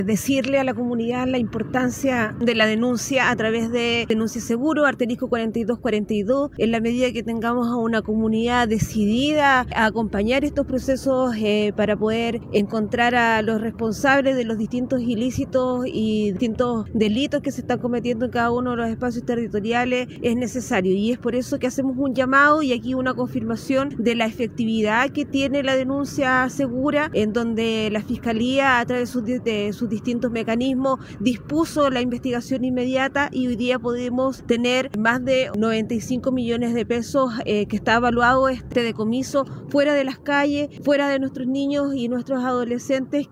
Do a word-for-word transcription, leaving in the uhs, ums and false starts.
decirle a la comunidad la importancia de la denuncia a través de Denuncia Seguro, asterisco cuarenta y dos cuarenta y dos, en la medida que tengamos a una comunidad decidida a acompañar estos procesos eh, para poder encontrar a los responsables de los distintos ilícitos y distintos delitos que se están cometiendo en cada uno de los espacios territoriales, es necesario, y es por eso que hacemos un llamado y aquí una confirmación de la efectividad que tiene la denuncia segura, en donde la Fiscalía a través de sus, de sus distintos mecanismos dispuso la investigación inmediata, y hoy día podemos tener más de noventa y cinco millones de pesos eh, que está evaluado este decomiso fuera de las calles, fuera de nuestros niños y nuestros adolescentes.